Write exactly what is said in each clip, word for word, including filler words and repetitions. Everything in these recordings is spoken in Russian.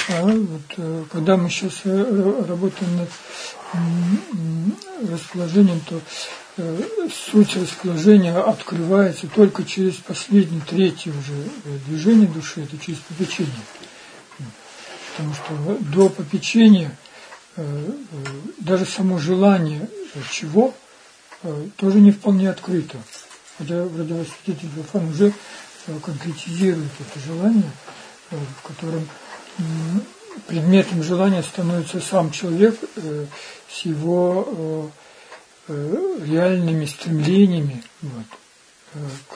А вот, когда мы сейчас работаем над расположением, то суть расположения открывается только через последнее, третье уже движение души, это через попечение. Потому что до попечения даже само желание чего тоже не вполне открыто. Хотя вроде бы святитель Феофан уже конкретизирует это желание, в котором предметом желания становится сам человек с его реальными стремлениями, вот, к,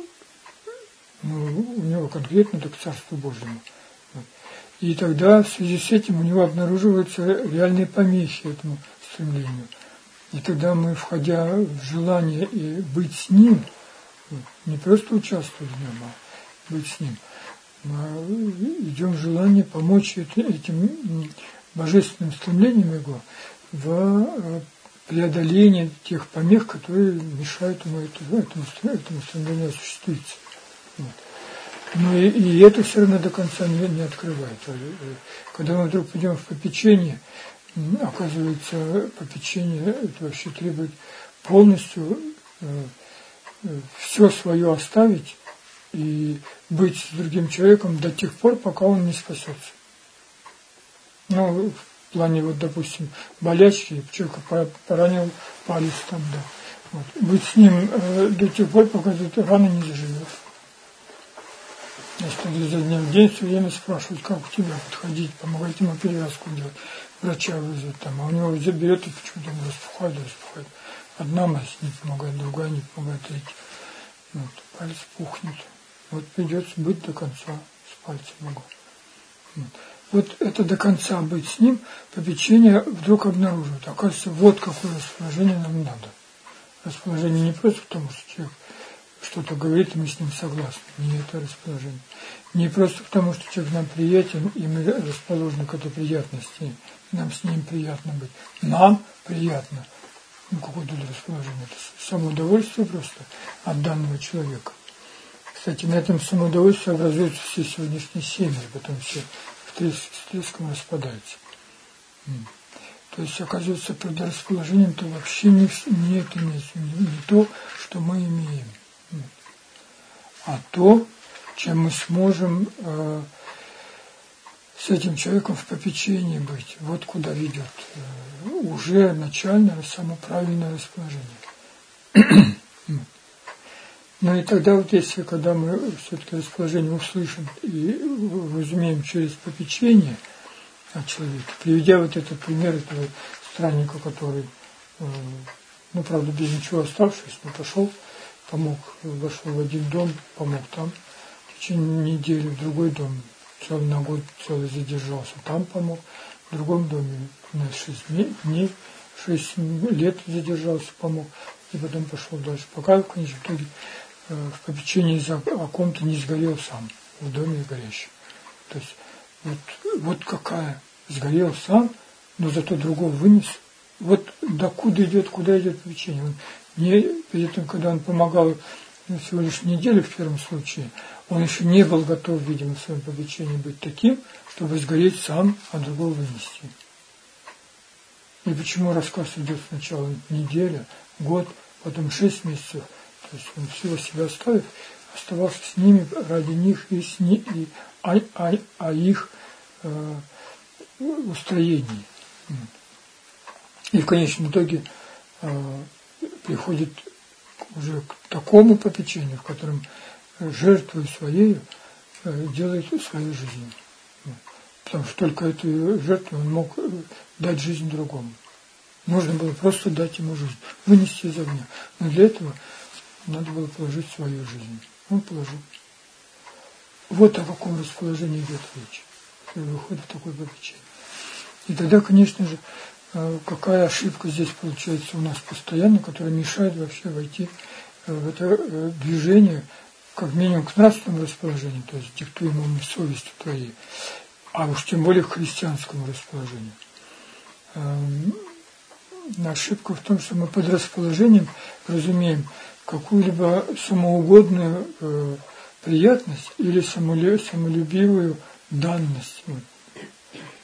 ну, у него конкретно к Царству Божьему. Вот. И тогда в связи с этим у него обнаруживаются реальные помехи этому стремлению. И тогда мы, входя в желание и быть с ним, вот, не просто участвовать в нем, а быть с ним, мы идем в желание помочь этим божественным стремлениям его в преодолении тех помех, которые мешают ему этому, этому, этому стремлению осуществиться. Вот. Но и, и это все равно до конца не, не открывает. Когда мы вдруг пойдем в попечение, оказывается, попечение это вообще требует полностью э, э, все свое оставить и быть с другим человеком до тех пор, пока он не спасется. Ну, в плане, вот, допустим, болячки, человека поранил палец там, да. Вот. Быть с ним э, до тех пор, пока эта рана не заживет. Значит, изо дня в день все время спрашивают, как у тебя подходить, помогать ему перевязку делать, врача вызвать там, а у него берет и почему-то он распухает, распухает. Одна мазь не помогает, другая не помогает, третья. Вот, палец пухнет. Вот придется быть до конца с пальцем могу. Вот. Вот это до конца быть с ним, попечение вдруг обнаруживает. Оказывается, вот какое расположение нам надо. Расположение не просто потому, что человек что-то говорит, и мы с ним согласны. Не это расположение. Не просто потому, что человек нам приятен, и мы расположены к этой приятности. Нам с ним приятно быть. Нам приятно. Ну, какое тут расположение? Это самоудовольствие просто от данного человека. Кстати, на этом самоудовольствии образуются все сегодняшние семьи, потом все с треском распадаются. То есть, оказывается, под расположением то вообще не, не это имеется, не, не то, что мы имеем, а то, чем мы сможем э, с этим человеком в попечении быть. Вот куда ведет э, уже начальное, самое правильное расположение. Ну и тогда вот если, когда мы все-таки расположение услышим и разумеем через попечение от человека, приведя вот этот пример этого странника, который, ну, правда, без ничего оставшись, но пошел, помог, вошел в один дом, помог там, в течение недели в другой дом, целый на год целый задержался, там помог, в другом доме на шесть дней, шесть лет задержался, помог, и потом пошел дальше, пока в конечном итоге в попечении за о ком-то не сгорел сам, в доме горящем. То есть вот, вот какая, сгорел сам, но зато другого вынес. Вот докуда идет, куда идет попечение. Он не, перед этим, когда он помогал всего лишь неделю в первом случае, он еще не был готов, видимо, в своем попечении быть таким, чтобы сгореть сам, а другого вынести. И почему рассказ идет сначала неделя, год, потом шесть месяцев. То есть он всего себя оставив, оставался с ними ради них и, с ни, и о, о, о их э, устроении. И в конечном итоге э, приходит уже к такому попечению, в котором, жертвуя своей, э, делает свою жизнь. Потому что только эту жертву он мог дать жизнь другому. Нужно было просто дать ему жизнь, вынести из огня. Но для этого надо было положить свою жизнь. Он положил. Вот о каком расположении идет речь. Выходит в такое попечение. И тогда, конечно же, какая ошибка здесь получается у нас постоянно, которая мешает вообще войти в это движение, как минимум к нравственному расположению, то есть диктуемому совестью твоей, а уж тем более к христианскому расположению. Ошибка в том, что мы под расположением разумеем какую-либо самоугодную э, приятность или самолюбивую данность. Вот.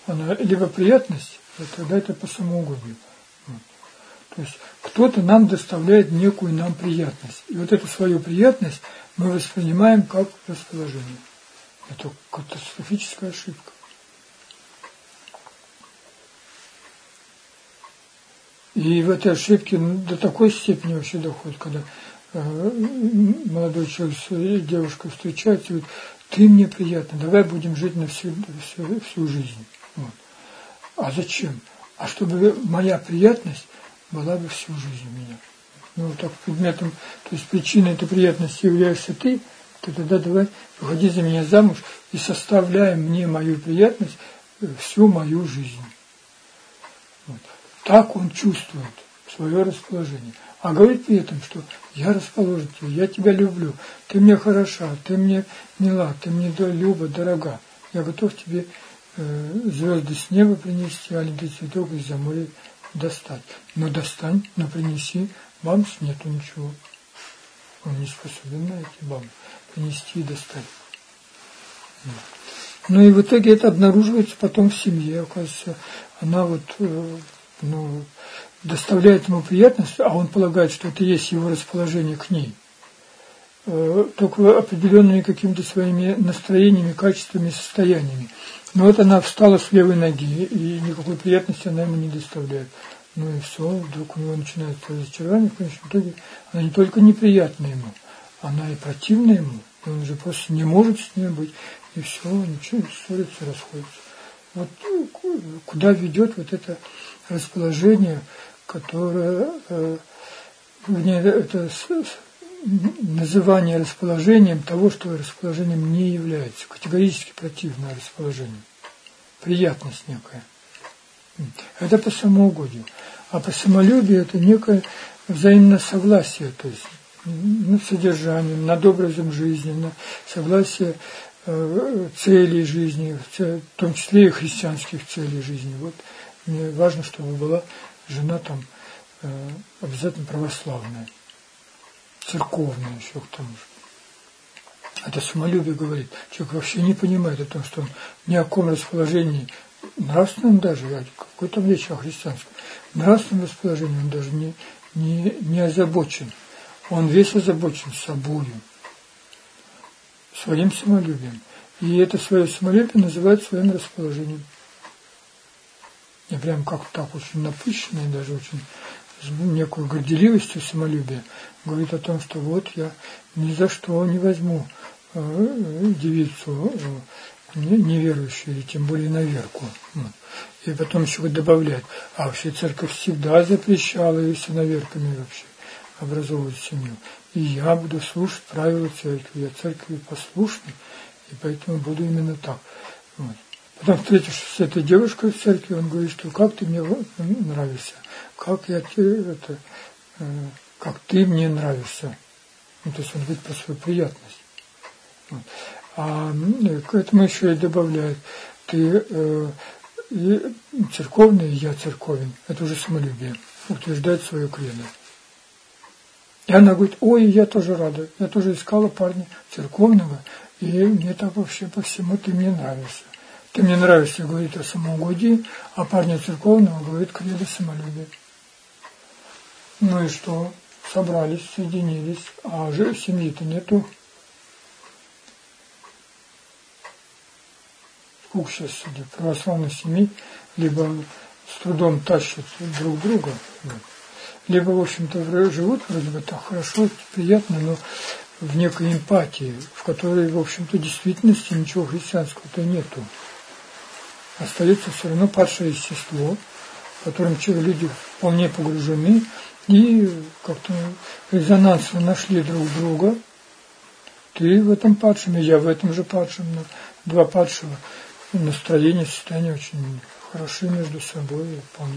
она либо приятность, тогда это по самоугодию. Вот. То есть кто-то нам доставляет некую нам приятность. И вот эту свою приятность мы воспринимаем как расположение. Это катастрофическая ошибка. И в этой ошибке до такой степени вообще доходит, когда э, молодой человек с девушкой встречается и говорит: ты мне приятна, давай будем жить на всю, всю, всю жизнь. Вот. А зачем? А чтобы моя приятность была бы всю жизнь у меня. Ну, так предметом, то есть причиной этой приятности являешься ты, то тогда давай выходи за меня замуж и составляй мне мою приятность всю мою жизнь. Вот. Так он чувствует свое расположение. А говорит при этом, что я расположен тебе, я тебя люблю, ты мне хороша, ты мне мила, ты мне люба, дорога. Я готов тебе э, звезды с неба принести, аленький цветок из-за моря достать. Но достань, но принеси, бамс, нету ничего. Он не способен на эти бамсы принести и достать. Ну и в итоге это обнаруживается потом в семье. Оказывается, она вот э, ну, доставляет ему приятность, а он полагает, что это есть его расположение к ней. Э, только определенными какими-то своими настроениями, качествами, состояниями. Но вот она встала с левой ноги, и никакой приятности она ему не доставляет. Ну и все, вдруг у него начинается разочарование, в конечном итоге она не только неприятна ему, она и противна ему, и он уже просто не может с ней быть, и все, ничего, ссорится, расходится. Вот куда ведет вот это расположение, которое, э, это называние расположением того, что расположением не является, категорически противное расположение, приятность некая. Это по самоугодию. А по самолюбию это некое взаимное согласие, то есть над содержанием, над образом жизни, на согласие э, целей жизни, в том числе и христианских целей жизни. Вот мне важно, чтобы была жена там э, обязательно православная, церковная еще к тому же. Это самолюбие говорит. Человек вообще не понимает о том, что он ни о каком расположении нравственном даже, какой там речь о христианском, нравственном расположении он даже не, не, не озабочен. Он весь озабочен собою, своим самолюбием. И это свое самолюбие называют своим расположением. И прям как так очень напыщенное, даже очень с некой горделивостью самолюбия говорит о том, что вот я ни за что не возьму э, девицу э, неверующую, или тем более на верку. И потом еще вот добавляет, а вообще церковь всегда запрещала и с иноверками вообще образовывать семью. И я буду слушать правила церкви, я церкви послушный, и поэтому буду именно так. Вот. Потом, встретившись с этой девушкой в церкви, он говорит, что как ты мне нравишься, как я тебе, это, э, как ты мне нравишься. Ну, то есть он говорит про свою приятность. Вот. А к этому еще и добавляет, ты э, и церковный, и я церковен. Это уже самолюбие, утверждает свое кредо. И она говорит, ой, я тоже рада, я тоже искала парня церковного, и мне так вообще по всему ты мне нравишься. Ты мне нравишься, говорит о самоугодии, а парня церковного говорит кредо самолюбия. Ну и что? Собрались, соединились, а же семьи-то нету. Сколько сейчас среди православных семей либо с трудом тащат друг друга, либо, в общем-то, живут вроде бы так хорошо, приятно, но в некой эмпатии, в которой, в общем-то, в действительности ничего христианского-то нету. Остается все равно падшее естество, в котором люди вполне погружены и как-то резонансно нашли друг друга. Ты в этом падшем, и я в этом же падшем. Два падшего настроения, состояния очень хороши между собой. Вполне.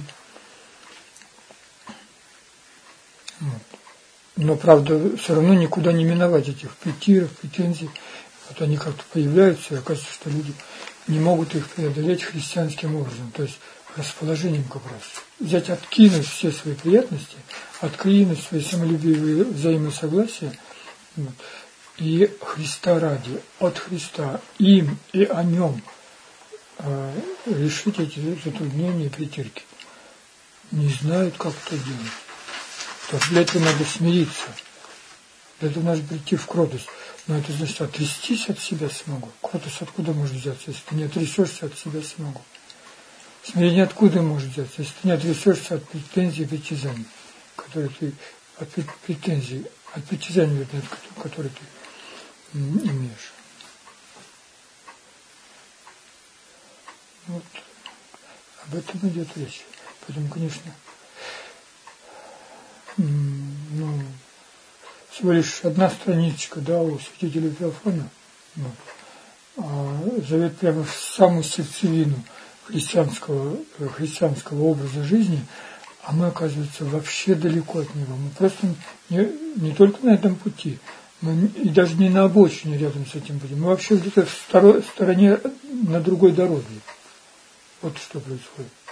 Вот. Но, правда, все равно никуда не миновать этих притиров, претензий. Вот они как-то появляются, и оказывается, что люди не могут их преодолеть христианским образом, то есть расположением как раз. Взять, откинуть все свои приятности, откинуть свои самолюбивые взаимосогласия, вот, и Христа ради, от Христа, им и о нем э, решить эти затруднения и притирки. Не знают, как это делать. То для этого надо смириться. Для этого надо прийти в кротость. Но это значит отрястись от себя самого. Кротость откуда может взяться, если ты не отрясешься от себя самого? Смирение откуда может взяться, если ты не отрясешься от претензий и притязаний, которые ты, от претензий, от притязаний, которые ты имеешь. Вот об этом идет речь. Поэтому, конечно, ну, всего лишь одна страничка, да, у святителя Феофана, вот, а зовет прямо в самую сердцевину христианского, христианского образа жизни, а мы, оказывается, вообще далеко от него. Мы просто не, не только на этом пути, мы и даже не на обочине рядом с этим путем, мы вообще где-то в стороне на другой дороге. Вот что происходит.